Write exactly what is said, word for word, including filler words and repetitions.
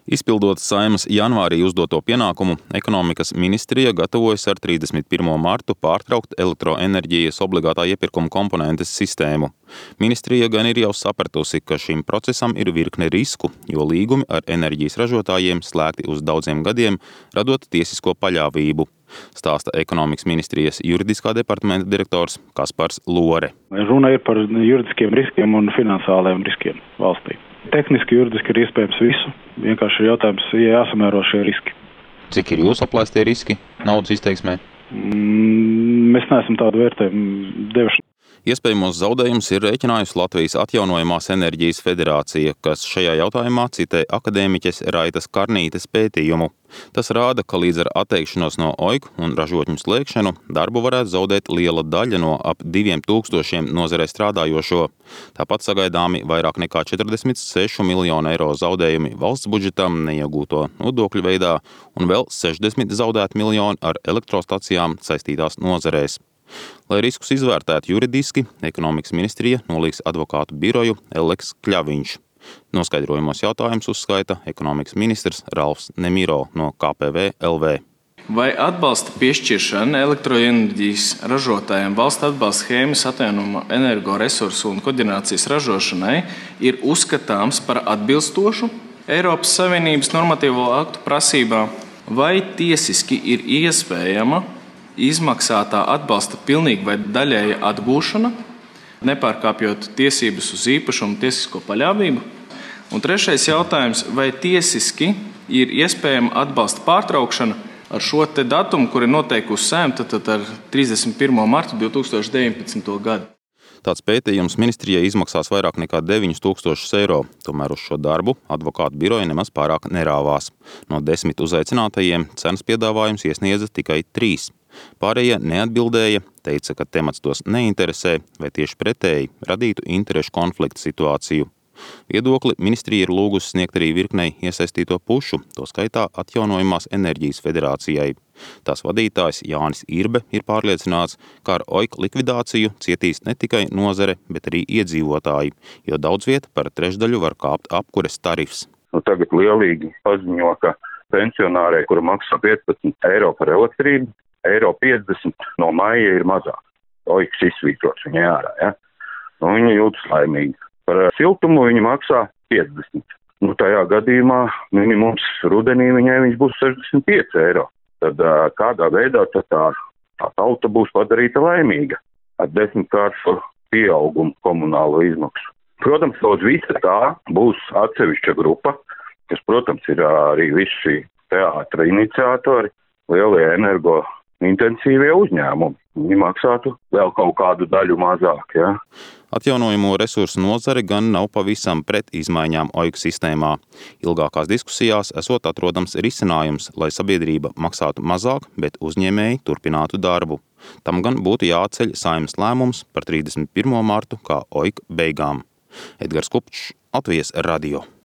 Izpildot Saeimas janvārī uzdoto pienākumu, ekonomikas ministrija gatavojas ar trīsdesmit pirmo martu pārtraukt elektroenerģijas obligātā iepirkuma komponentes sistēmu. Ministrija gan ir jau sapratusi, ka šim procesam ir virkne risku, jo līgumi ar enerģijas ražotājiem slēgti uz daudziem gadiem, radot tiesisko paļāvību. Stāsta ekonomikas ministrijas juridiskā departamenta direktors Kaspars Lore. Runa ir par juridiskiem riskiem un finansālajiem riskiem valstī. Tehniski, juridiski ir iespējams visu. Vienkārši ir jautājums, ja jāsamēro šie riski. Cik ir jūsu aplēstie riski naudas izteiksmē? Mm, mēs neesam tādu vērtējumu devuši. Iespējamos zaudējumus ir rēķinājusi Latvijas Atjaunojamās enerģijas federācija, kas šajā jautājumā citē akadēmiķes Raitas Karnītes pētījumu. Tas rāda, ka līdz ar atteikšanos no O I K un ražotņu slēgšanu darbu varētu zaudēt liela daļa no ap diviem tūkstošiem nozarē strādājošo. Tāpat sagaidāmi vairāk nekā četrdesmit sešu miljonu eiro zaudējumi valsts budžetam neiegūto nodokļu veidā un vēl sešdesmit zaudēt miljoni ar elektrostacijām saistītās nozarēs. Lai riskus izvērtētu juridiski, ekonomikas ministrija nolīgs advokātu biroju Elleks Kļaviņš. Noskaidrojumos jautājumus uzskaita ekonomikas ministrs Ralfs Nemiro no K P V L V. Vai atbalsta piešķiršana elektroenerģijas ražotājiem valsts atbalsta schēmas atjaunojamo energoresursu un koģenerācijas ražošanai ir uzskatāms par atbilstošu Eiropas Savienības normatīvo aktu prasībām, vai tiesiski ir iespējama izmaksātā atbalsta pilnīga vai daļēja atgūšana, nepārkāpjot tiesības uz īpašumu tiesisko paļāvību. Un trešais jautājums, vai tiesiski ir iespējama atbalsta pārtraukšana ar šo te datumu, kur ir noteikusi Saeima, tad, tad ar trīsdesmit pirmo martu divtūkstoš deviņpadsmito gadu. Tāds pētījums ministrijai izmaksās vairāk nekā deviņus tūkstošus eiro, tomēr uz šo darbu advokātu biroja nemaz pārāk nerāvās. No desmit uzaicinātajiem cenas piedāvājums iesniedza tikai trīs. Pārējie neatbildēja, teica, ka temats tos neinteresē vai tieši pretēji radītu interešu konflikta situāciju. Viedokli ministrija ir lūgusi sniegt arī virknei iesaistīto pušu, to skaitā Atjaunojamās enerģijas federācijai. Tās vadītājs Jānis Irbe ir pārliecināts, ka ar O I K likvidāciju cietīs ne tikai nozare, bet arī iedzīvotāji, jo daudz viet par trešdaļu var kāpt apkures tarifs. Nu, tagad lielīgi paziņo, ka pensionārei, kura maksā piecpadsmit eiro par elektrību, eiro piecdesmit no maija ir mazāk. O I K izsvītrots viņa ārā, ja? Nu, viņa jūtas laimīgi. Par siltumu viņa maksā piecdesmit. Nu, tajā gadījumā minimums rudenī viņai viņš būs sešdesmit pieci eiro. Tad kādā veidā tad tā, tā tauta būs padarīta laimīga ar desmitkāršu pieaugumu komunālo izmaksu. Protams, uz visa tā būs atsevišķa grupa, kas, protams, ir arī visi šī teātra iniciatori, lielie energo intensīvie uzņēmumi. Viņi maksātu vēl kaut kādu daļu mazāk, ja? Atjaunojamo resursu nozare gan nav pavisam pret izmaiņām O I K sistēmā. Ilgākās diskusijās esot atrodams risinājums, lai sabiedrība maksātu mazāk, bet uzņēmēji turpinātu darbu. Tam gan būtu jāceļ Saeimas lēmums par trīsdesmit pirmo martu kā O I K beigām. Edgars Kupčs, Latvijas radio.